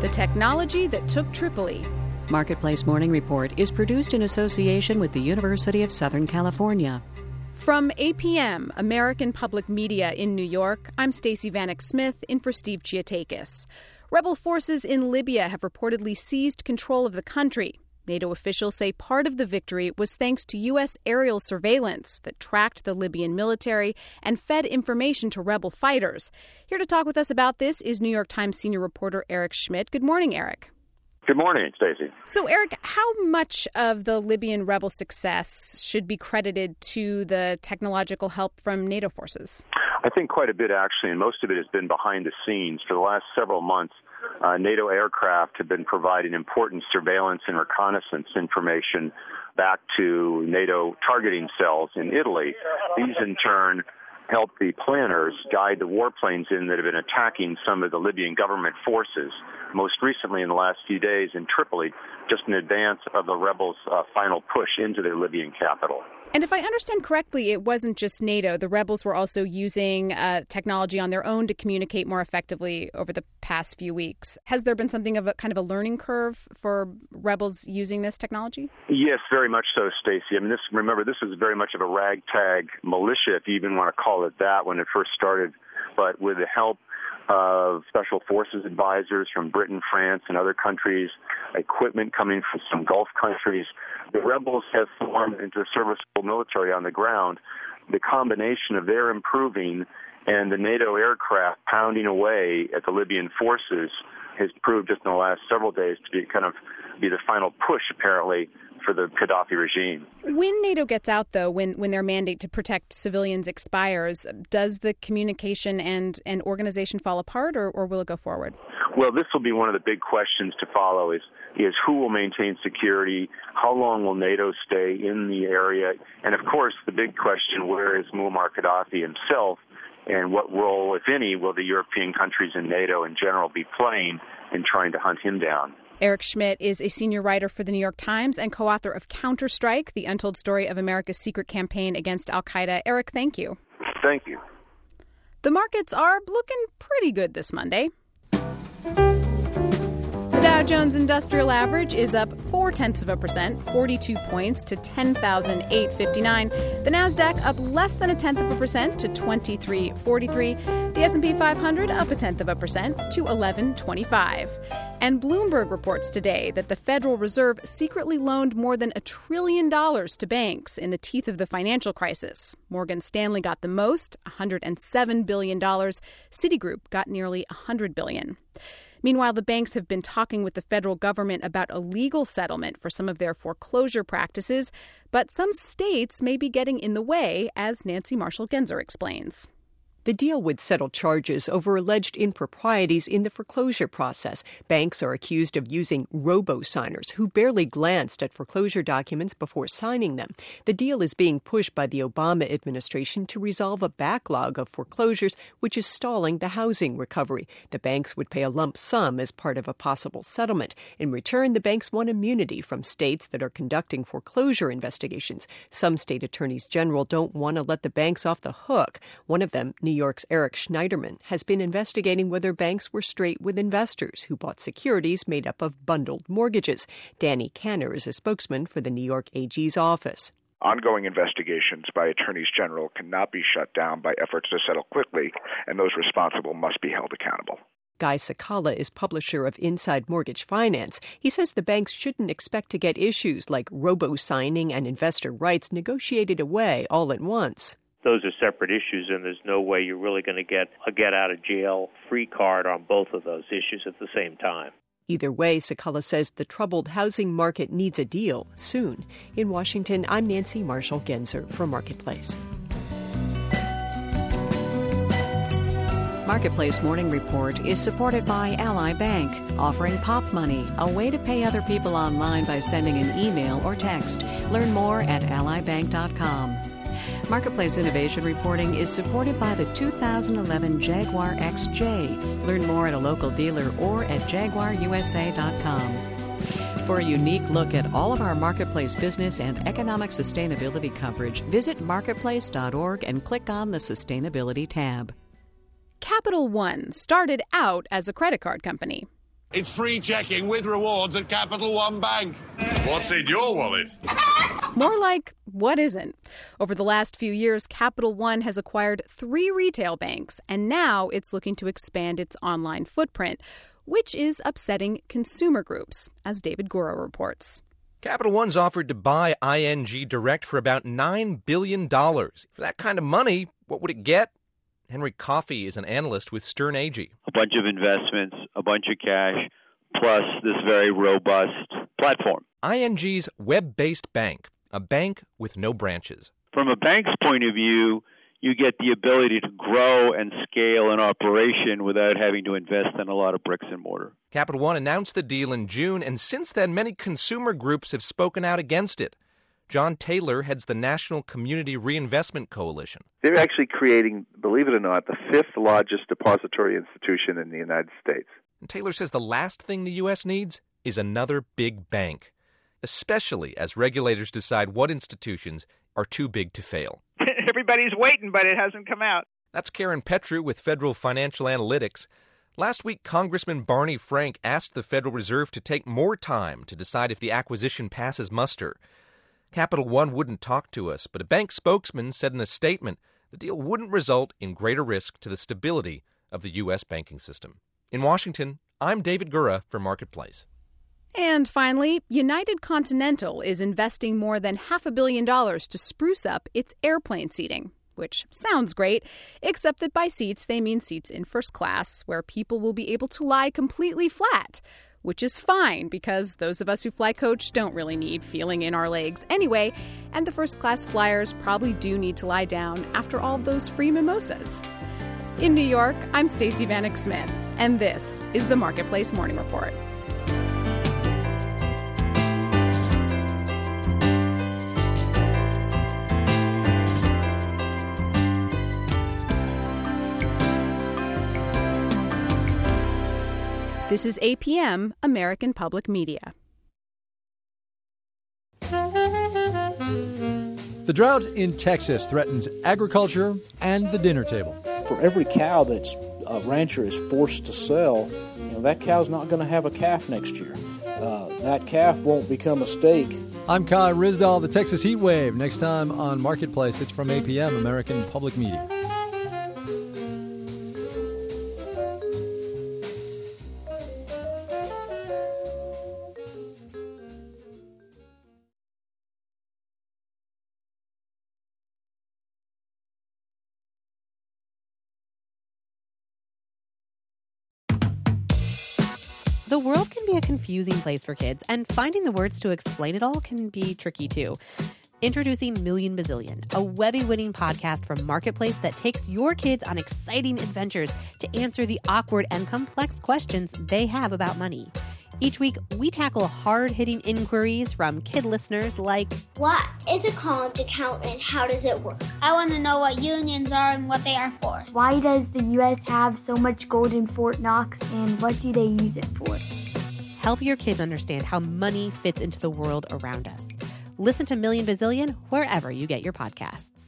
the technology that took Tripoli. Marketplace Morning Report is produced in association with the University of Southern California. From APM, American Public Media in New York, I'm Stacey Vanek Smith in for Steve Chiotakis. Rebel forces in Libya have reportedly seized control of the country. NATO officials say part of the victory was thanks to U.S. aerial surveillance that tracked the Libyan military and fed information to rebel fighters. Here to talk with us about this is New York Times senior reporter Eric Schmidt. Good morning, Eric. Good morning, Stacey. So, Eric, how much of the Libyan rebel success should be credited to the technological help from NATO forces? I think quite a bit, actually, and most of it has been behind the scenes. For the last several months, NATO aircraft have been providing important surveillance and reconnaissance information back to NATO targeting cells in Italy. These, in turn, help the planners guide the warplanes in that have been attacking some of the Libyan government forces, most recently in the last few days in Tripoli, just in advance of the rebels' final push into their Libyan capital. And if I understand correctly, it wasn't just NATO. The rebels were also using technology on their own to communicate more effectively over the past few weeks. Has there been something of a kind of a learning curve for rebels using this technology? Yes, very much so, Stacey. I mean, remember, this was very much of a ragtag militia, if you even want to call it that, when it first started. But with the help of special forces advisors from Britain, France, and other countries, equipment coming from some Gulf countries, the rebels have formed into a serviceable military on the ground. The combination of their improving and the NATO aircraft pounding away at the Libyan forces has proved just in the last several days to be the final push, apparently, for the Gaddafi regime. When NATO gets out, though, when their mandate to protect civilians expires, does the communication and organization fall apart, or will it go forward? Well, this will be one of the big questions to follow is who will maintain security, how long will NATO stay in the area, and, of course, the big question, where is Muammar Gaddafi himself, and what role, if any, will the European countries and NATO in general be playing in trying to hunt him down? Eric Schmidt is a senior writer for The New York Times and co-author of Counterstrike, the untold story of America's secret campaign against al-Qaeda. Eric, thank you. Thank you. The markets are looking pretty good this Monday. The Dow Jones Industrial Average is up 0.4%, 42 points to 10,859. The Nasdaq up less than 0.1% to 2343. The S&P 500 up 0.1% to 1125. And Bloomberg reports today that the Federal Reserve secretly loaned more than $1 trillion to banks in the teeth of the financial crisis. Morgan Stanley got the most, $107 billion. Citigroup got nearly $100 billion. Meanwhile, the banks have been talking with the federal government about a legal settlement for some of their foreclosure practices, but some states may be getting in the way, as Nancy Marshall-Genzer explains. The deal would settle charges over alleged improprieties in the foreclosure process. Banks are accused of using robo-signers who barely glanced at foreclosure documents before signing them. The deal is being pushed by the Obama administration to resolve a backlog of foreclosures, which is stalling the housing recovery. The banks would pay a lump sum as part of a possible settlement. In return, the banks want immunity from states that are conducting foreclosure investigations. Some state attorneys general don't want to let the banks off the hook. One of them, New York's Eric Schneiderman, has been investigating whether banks were straight with investors who bought securities made up of bundled mortgages. Danny Kanner is a spokesman for the New York AG's office. Ongoing investigations by attorneys general cannot be shut down by efforts to settle quickly, and those responsible must be held accountable. Guy Sakala is publisher of Inside Mortgage Finance. He says the banks shouldn't expect to get issues like robo-signing and investor rights negotiated away all at once. Those are separate issues, and there's no way you're really going to get a get-out-of-jail-free card on both of those issues at the same time. Either way, Sakala says the troubled housing market needs a deal soon. In Washington, I'm Nancy Marshall-Genzer for Marketplace. Marketplace Morning Report is supported by Ally Bank, offering Pop Money, a way to pay other people online by sending an email or text. Learn more at allybank.com. Marketplace Innovation Reporting is supported by the 2011 Jaguar XJ. Learn more at a local dealer or at jaguarusa.com. For a unique look at all of our Marketplace business and economic sustainability coverage, visit marketplace.org and click on the Sustainability tab. Capital One started out as a credit card company. It's free checking with rewards at Capital One Bank. What's in your wallet? More like, what isn't? Over the last few years, Capital One has acquired 3 retail banks, and now it's looking to expand its online footprint, which is upsetting consumer groups, as David Gura reports. Capital One's offered to buy ING Direct for about $9 billion. For that kind of money, what would it get? Henry Coffey is an analyst with Stern Agee. A bunch of investments, a bunch of cash, plus this very robust platform. ING's web-based bank, a bank with no branches. From a bank's point of view, you get the ability to grow and scale an operation without having to invest in a lot of bricks and mortar. Capital One announced the deal in June, and since then, many consumer groups have spoken out against it. John Taylor heads the National Community Reinvestment Coalition. They're actually creating, believe it or not, the 5th largest depository institution in the United States. And Taylor says the last thing the U.S. needs is another big bank, especially as regulators decide what institutions are too big to fail. Everybody's waiting, but it hasn't come out. That's Karen Petru with Federal Financial Analytics. Last week, Congressman Barney Frank asked the Federal Reserve to take more time to decide if the acquisition passes muster. Capital One wouldn't talk to us, but a bank spokesman said in a statement the deal wouldn't result in greater risk to the stability of the U.S. banking system. In Washington, I'm David Gura for Marketplace. And finally, United Continental is investing more than $500 million to spruce up its airplane seating, which sounds great, except that by seats they mean seats in first class, where people will be able to lie completely flat, which is fine because those of us who fly coach don't really need feeling in our legs anyway, and the first-class flyers probably do need to lie down after all of those free mimosas. In New York, I'm Stacey Vanek Smith, and this is the Marketplace Morning Report. This is APM, American Public Media. The drought in Texas threatens agriculture and the dinner table. For every cow that's a rancher is forced to sell, that cow's not going to have a calf next year. That calf won't become a steak. I'm Kai Rizdal, the Texas Heat Wave. Next time on Marketplace, it's from APM, American Public Media. The world can be a confusing place for kids, and finding the words to explain it all can be tricky too. Introducing Million Bazillion, a Webby-winning podcast from Marketplace that takes your kids on exciting adventures to answer the awkward and complex questions they have about money. Each week, we tackle hard-hitting inquiries from kid listeners like, what is a college account and how does it work? I want to know what unions are and what they are for. Why does the U.S. have so much gold in Fort Knox and what do they use it for? Help your kids understand how money fits into the world around us. Listen to Million Bazillion wherever you get your podcasts.